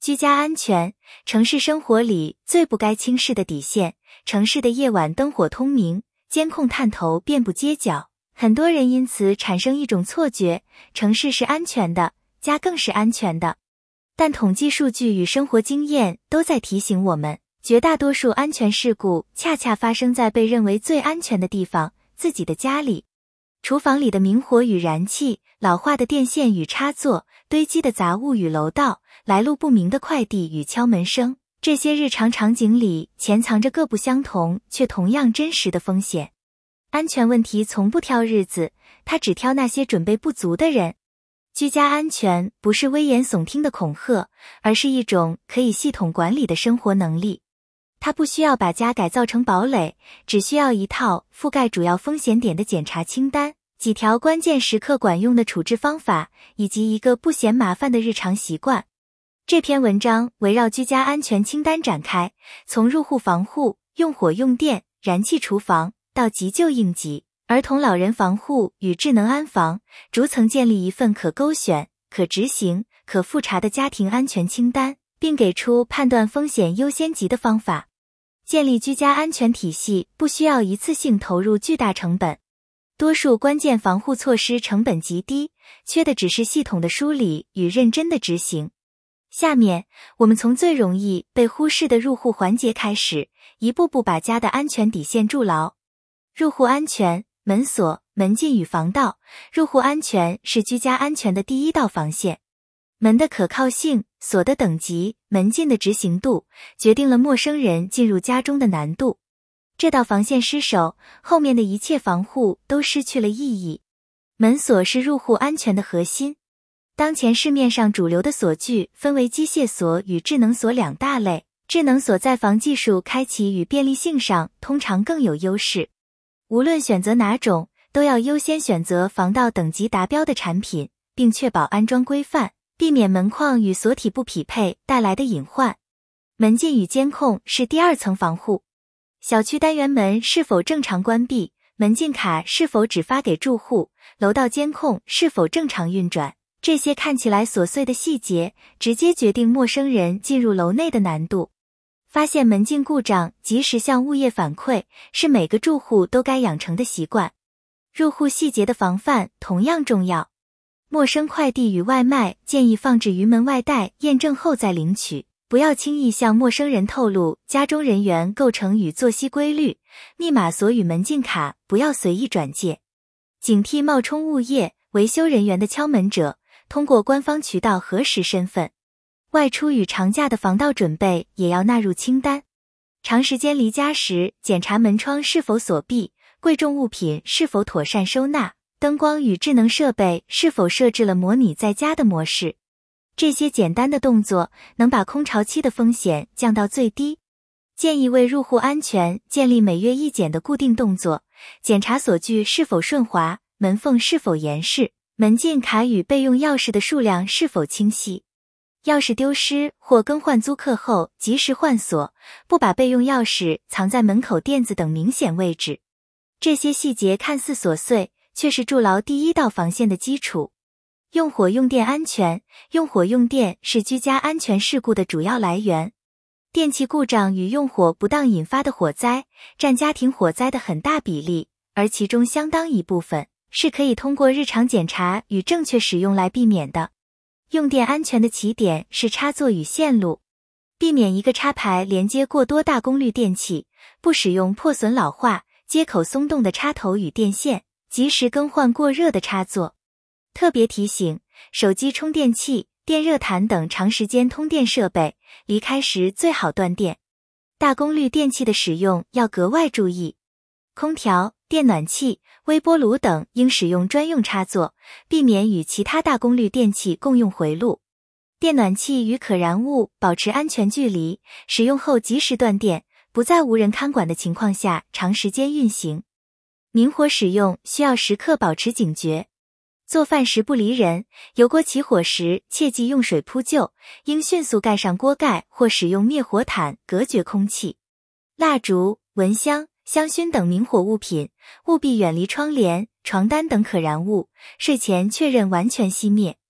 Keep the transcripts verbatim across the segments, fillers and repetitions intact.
居家安全，城市生活里最不该轻视的底线。城市的夜晚灯火通明，监控探头遍布街角，很多人因此产生一种错觉，城市是安全的，家更是安全的。但统计数据与生活经验都在提醒我们，绝大多数安全事故恰恰发生在被认为最安全的地方，自己的家里。厨房里的明火与燃气，老化的电线与插座，堆积的杂物与楼道，来路不明的快递与敲门声，这些日常场景里潜藏着各不相同却同样真实的风险。安全问题从不挑日子，它只挑那些准备不足的人。居家安全不是危言耸听的恐吓，而是一种可以系统管理的生活能力。它不需要把家改造成堡垒，只需要一套覆盖主要风险点的检查清单，几条关键时刻管用的处置方法，以及一个不嫌麻烦的日常习惯。这篇文章围绕居家安全清单展开，从入户防护、用火用电、燃气厨房到急救应急、儿童老人防护与智能安防，逐层建立一份可勾选、可执行、可复查的家庭安全清单，并给出判断风险优先级的方法。建立居家安全体系不需要一次性投入巨大成本，多数关键防护措施成本极低，缺的只是系统的梳理与认真的执行。下面，我们从最容易被忽视的入户环节开始，一步步把家的安全底线筑牢。入户安全，门锁、门禁与防盗。入户安全是居家安全的第一道防线。门的可靠性、锁的等级、门禁的执行度，决定了陌生人进入家中的难度。这道防线失守，后面的一切防护都失去了意义。门锁是入户安全的核心。当前市面上主流的锁具分为机械锁与智能锁两大类，智能锁在防技术开启与便利性上通常更有优势。无论选择哪种，都要优先选择防盗等级达标的产品，并确保安装规范，避免门框与锁体不匹配带来的隐患。门禁与监控是第二层防护。小区单元门是否正常关闭，门禁卡是否只发给住户，楼道监控是否正常运转，这些看起来琐碎的细节，直接决定陌生人进入楼内的难度。发现门禁故障，及时向物业反馈，是每个住户都该养成的习惯。入户细节的防范同样重要。陌生快递与外卖建议放置于门外袋验证后再领取，不要轻易向陌生人透露家中人员构成与作息规律，密码锁与门禁卡不要随意转借。警惕冒充物业、维修人员的敲门者，通过官方渠道核实身份。外出与长假的防盗准备也要纳入清单。长时间离家时，检查门窗是否锁闭，贵重物品是否妥善收纳，灯光与智能设备是否设置了模拟在家的模式。这些简单的动作能把空巢期的风险降到最低。建议为入户安全建立每月一检的固定动作，检查锁具是否顺滑，门缝是否严实，门禁卡与备用钥匙的数量是否清晰。钥匙丢失或更换租客后及时换锁，不把备用钥匙藏在门口垫子等明显位置。这些细节看似琐碎，却是筑牢第一道防线的基础。用火用电安全，用火用电是居家安全事故的主要来源。电器故障与用火不当引发的火灾，占家庭火灾的很大比例，而其中相当一部分是可以通过日常检查与正确使用来避免的。用电安全的起点是插座与线路，避免一个插排连接过多大功率电器，不使用破损老化、接口松动的插头与电线，及时更换过热的插座。特别提醒，手机充电器、电热毯等长时间通电设备，离开时最好断电。大功率电器的使用要格外注意。空调、电暖器、微波炉等应使用专用插座，避免与其他大功率电器共用回路。电暖器与可燃物保持安全距离，使用后及时断电，不在无人看管的情况下长时间运行。明火使用需要时刻保持警觉。做饭时不离人，油锅起火时切忌用水扑救，应迅速盖上锅盖或使用灭火毯隔绝空气。蜡烛、蚊香、香薰等明火物品，务必远离窗帘、床单等可燃物，睡前确认完全熄灭。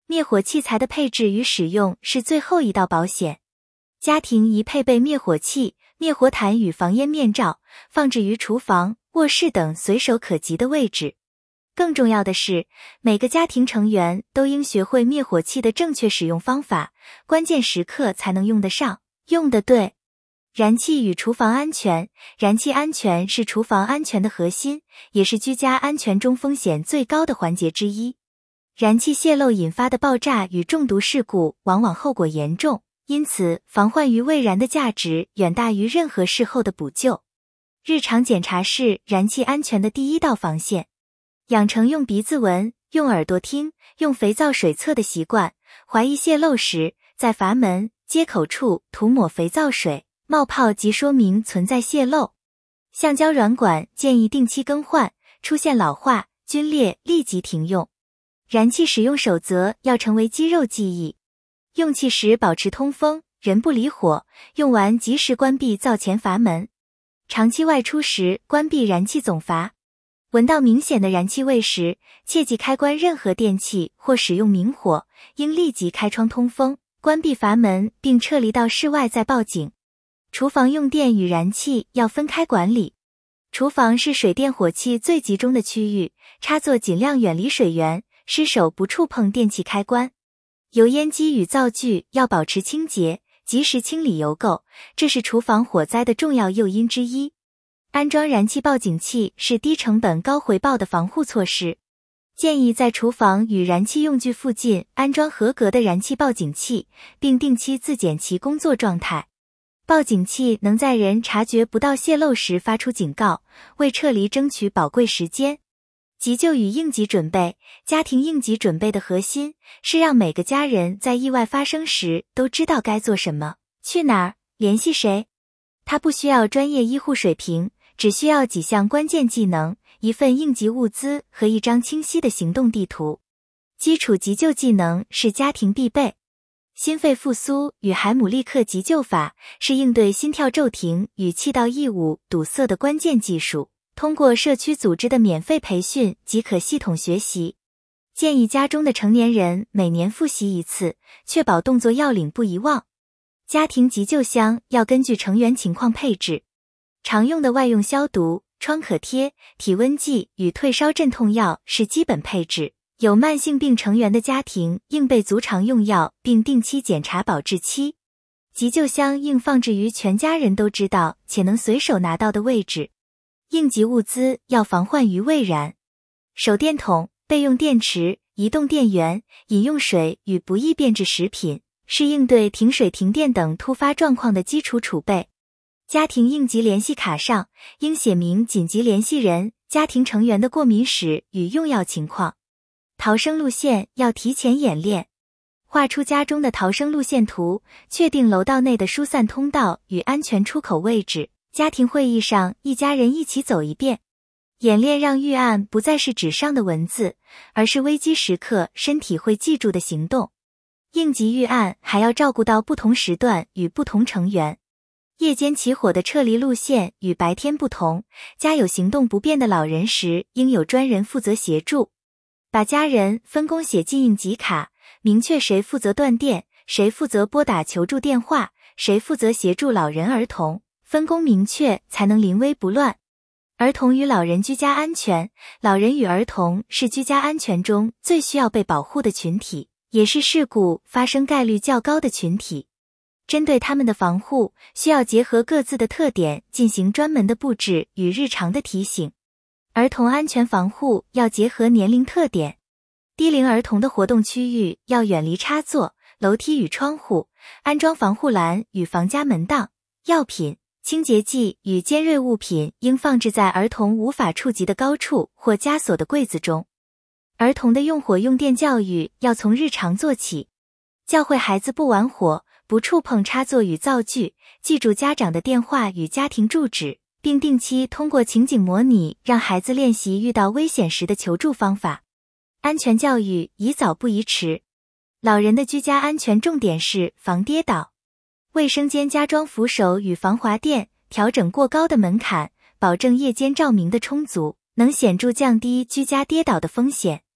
灭火器材的配置与使用是最后一道保险。家庭宜配备灭火器、灭火毯与防烟面罩，放置于厨房、卧室等随手可及的位置。更重要的是，每个家庭成员都应学会灭火器的正确使用方法，关键时刻才能用得上，用得对。燃气与厨房安全。燃气安全是厨房安全的核心，也是居家安全中风险最高的环节之一。燃气泄漏引发的爆炸与中毒事故往往后果严重，因此防患于未然的价值远大于任何事后的补救。日常检查是燃气安全的第一道防线。养成用鼻子闻、用耳朵听、用肥皂水测的习惯，怀疑泄漏时，在阀门、接口处涂抹肥皂水，冒泡即说明存在泄漏。橡胶软管建议定期更换，出现老化、皲裂立即停用。燃气使用守则要成为肌肉记忆。用气时保持通风，人不离火，用完及时关闭灶前阀门。长期外出时关闭燃气总阀。闻到明显的燃气味时，切忌开关任何电器或使用明火，应立即开窗通风，关闭阀门并撤离到室外再报警。厨房用电与燃气要分开管理。厨房是水电火气最集中的区域，插座尽量远离水源，失手不触碰电器开关。油烟机与灶具要保持清洁，及时清理油垢，这是厨房火灾的重要诱因之一。安装燃气报警器是低成本高回报的防护措施。建议在厨房与燃气用具附近安装合格的燃气报警器，并定期自检其工作状态。报警器能在人察觉不到泄漏时发出警告，为撤离争取宝贵时间。急救与应急准备。家庭应急准备的核心是让每个家人在意外发生时都知道该做什么、去哪儿、联系谁。它不需要专业医护水平，只需要几项关键技能、一份应急物资和一张清晰的行动地图。基础急救技能是家庭必备。心肺复苏与海姆立克急救法是应对心跳骤停与气道异物堵塞的关键技术，通过社区组织的免费培训即可系统学习。建议家中的成年人每年复习一次，确保动作要领不遗忘。家庭急救箱要根据成员情况配置。常用的外用消毒、创可贴、体温计与退烧镇痛药是基本配置。有慢性病成员的家庭应备足常用药，并定期检查保质期。急救箱应放置于全家人都知道且能随手拿到的位置。应急物资要防患于未然。手电筒、备用电池、移动电源、饮用水与不易变质食品是应对停水停电等突发状况的基础储备。家庭应急联系卡上应写明紧急联系人、家庭成员的过敏史与用药情况。逃生路线要提前演练，画出家中的逃生路线图，确定楼道内的疏散通道与安全出口位置。家庭会议上一家人一起走一遍。演练让预案不再是纸上的文字，而是危机时刻身体会记住的行动。应急预案还要照顾到不同时段与不同成员。夜间起火的撤离路线与白天不同，家有行动不便的老人时，应有专人负责协助。把家人分工写进应急卡，明确谁负责断电，谁负责拨打求助电话，谁负责协助老人儿童，分工明确才能临危不乱。儿童与老人居家安全。老人与儿童是居家安全中最需要被保护的群体，也是事故发生概率较高的群体。针对他们的防护，需要结合各自的特点进行专门的布置与日常的提醒。儿童安全防护要结合年龄特点。低龄儿童的活动区域要远离插座、楼梯与窗户，安装防护栏与防夹门档。药品、清洁剂与尖锐物品应放置在儿童无法触及的高处或枷锁的柜子中。儿童的用火用电教育要从日常做起，教会孩子不玩火，不触碰插座与灶具，记住家长的电话与家庭住址，并定期通过情景模拟让孩子练习遇到危险时的求助方法。安全教育宜早不宜迟。老人的居家安全重点是防跌倒。卫生间加装扶手与防滑垫，调整过高的门槛，保证夜间照明的充足，能显著降低居家跌倒的风险。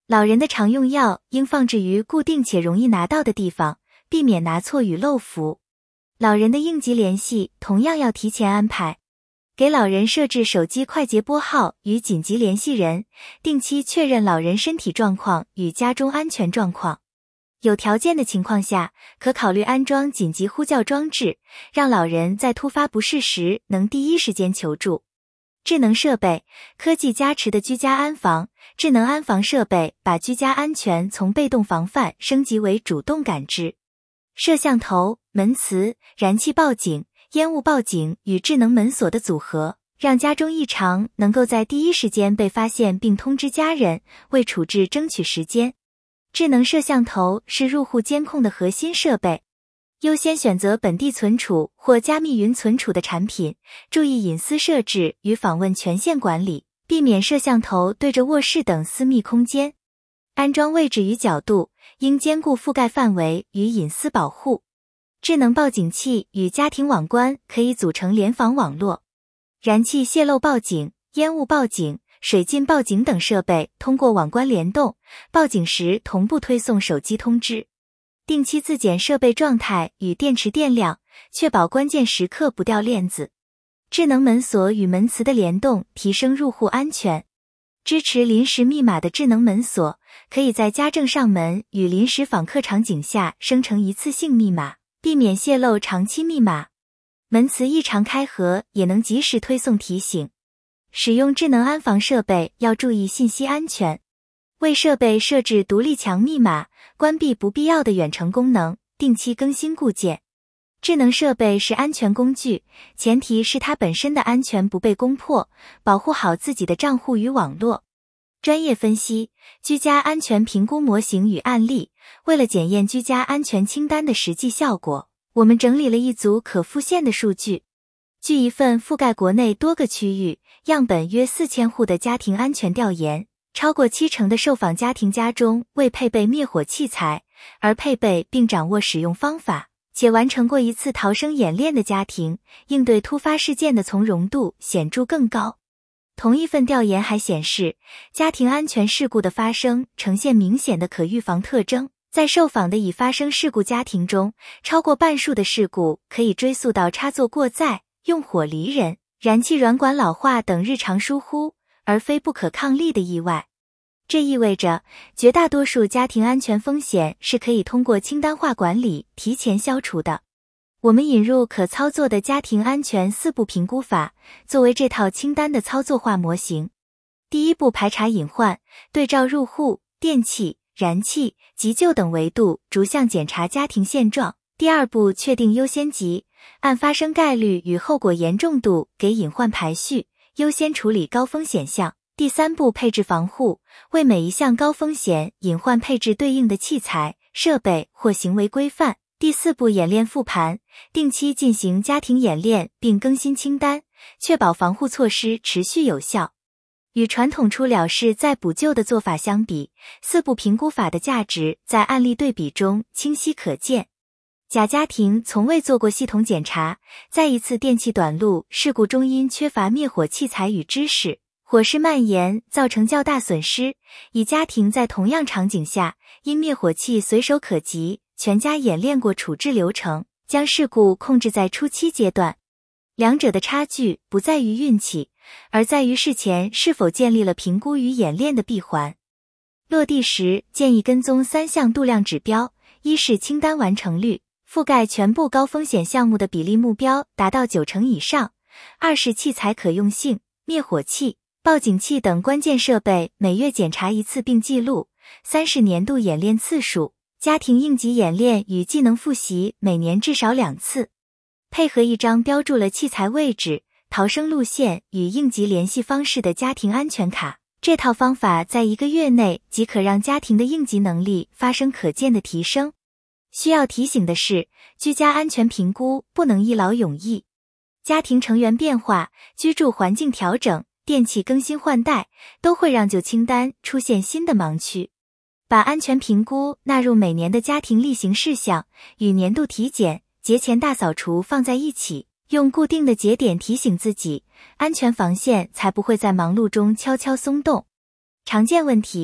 老人的常用药应放置于固定且容易拿到的地方，避免拿错与漏服。老人的应急联系同样要提前安排，给老人设置手机快捷拨号与紧急联系人，定期确认老人身体状况与家中安全状况。有条件的情况下，可考虑安装紧急呼叫装置，让老人在突发不适时能第一时间求助。智能设备，科技加持的居家安防。智能安防设备把居家安全从被动防范升级为主动感知。摄像头、门磁、燃气报警、烟雾报警与智能门锁的组合，让家中异常能够在第一时间被发现并通知家人，为处置争取时间。智能摄像头是入户监控的核心设备，优先选择本地存储或加密云存储的产品，注意隐私设置与访问权限管理，避免摄像头对着卧室等私密空间。安装位置与角度应兼顾覆盖范围与隐私保护。智能报警器与家庭网关可以组成联防网络。燃气泄漏报警、烟雾报警、水浸报警等设备通过网关联动，报警时同步推送手机通知。定期自检设备状态与电池电量，确保关键时刻不掉链子。智能门锁与门磁的联动，提升入户安全。支持临时密码的智能门锁，可以在家政上门与临时访客场景下生成一次性密码，避免泄露长期密码。门磁异常开合也能及时推送提醒。使用智能安防设备要注意信息安全，为设备设置独立强密码，关闭不必要的远程功能，定期更新固件。智能设备是安全工具，前提是它本身的安全不被攻破，保护好自己的账户与网络。专业分析，居家安全评估模型与案例。为了检验居家安全清单的实际效果，我们整理了一组可复现的数据。据一份覆盖国内多个区域、样本约四千户的家庭安全调研，超过七成的受访家庭家中未配备灭火器材，而配备并掌握使用方法，且完成过一次逃生演练的家庭，应对突发事件的从容度显著更高。同一份调研还显示，家庭安全事故的发生呈现明显的可预防特征。在受访的已发生事故家庭中，超过半数的事故可以追溯到插座过载、用火离人、燃气软管老化等日常疏忽，而非不可抗力的意外。这意味着，绝大多数家庭安全风险是可以通过清单化管理提前消除的。我们引入可操作的家庭安全四步评估法，作为这套清单的操作化模型。第一步，排查隐患，对照入户、电器、燃气、急救等维度，逐项检查家庭现状。第二步，确定优先级，按发生概率与后果严重度给隐患排序，优先处理高风险项。第三步，配置防护，为每一项高风险隐患配置对应的器材、设备或行为规范。第四步，演练复盘，定期进行家庭演练并更新清单，确保防护措施持续有效。与传统出了事再补救的做法相比，四步评估法的价值在案例对比中清晰可见。甲家庭从未做过系统检查，在一次电气短路事故中因缺乏灭火器材与知识，火势蔓延造成较大损失。乙家庭在同样场景下，因灭火器随手可及，全家演练过处置流程，将事故控制在初期阶段。两者的差距不在于运气，而在于事前是否建立了评估与演练的闭环。落地时建议跟踪三项度量指标：一是清单完成率，覆盖全部高风险项目的比例目标达到九成以上；二是器材可用性，灭火器、报警器等关键设备每月检查一次并记录；三是年度演练次数，家庭应急演练与技能复习每年至少两次。配合一张标注了器材位置、逃生路线与应急联系方式的家庭安全卡，这套方法在一个月内即可让家庭的应急能力发生可见的提升。需要提醒的是，居家安全评估不能一劳永逸。家庭成员变化、居住环境调整、电器更新换代，都会让旧清单出现新的盲区。把安全评估纳入每年的家庭例行事项，与年度体检、节前大扫除放在一起，用固定的节点提醒自己，安全防线才不会在忙碌中悄悄松动。常见问题：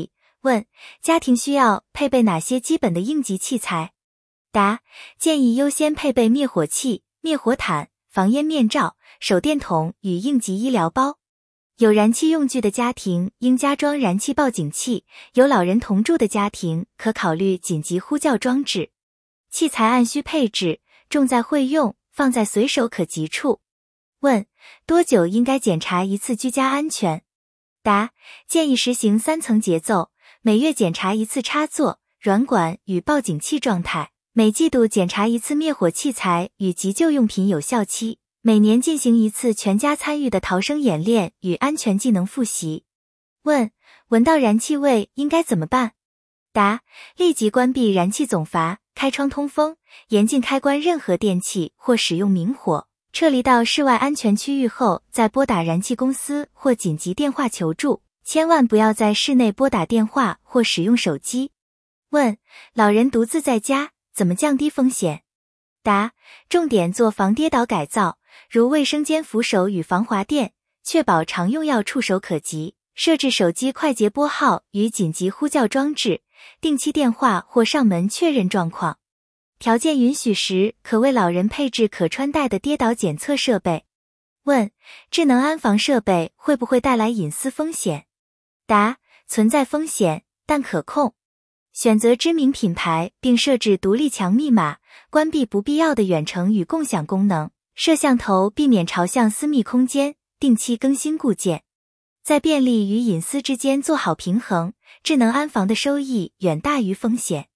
问：家庭需要配备哪些基本的应急器材？答：建议优先配备灭火器、灭火毯、防烟面罩、手电筒与应急医疗包。有燃气用具的家庭应加装燃气报警器，有老人同住的家庭可考虑紧急呼叫装置。器材按需配置，重在会用，放在随手可及处。问：多久应该检查一次居家安全？答：建议实行三层节奏，每月检查一次插座、软管与报警器状态，每季度检查一次灭火器材与急救用品有效期，每年进行一次全家参与的逃生演练与安全技能复习。问：闻到燃气味应该怎么办？答：立即关闭燃气总阀，开窗通风，严禁开关任何电器或使用明火，撤离到室外安全区域后再拨打燃气公司或紧急电话求助，千万不要在室内拨打电话或使用手机。问：老人独自在家，怎么降低风险？答：重点做防跌倒改造，如卫生间扶手与防滑垫，确保常用药触手可及，设置手机快捷拨号与紧急呼叫装置，定期电话或上门确认状况。条件允许时，可为老人配置可穿戴的跌倒检测设备。问：智能安防设备会不会带来隐私风险？答：存在风险，但可控。选择知名品牌并设置独立强密码，关闭不必要的远程与共享功能，摄像头避免朝向私密空间，定期更新固件。在便利与隐私之间做好平衡，智能安防的收益远大于风险。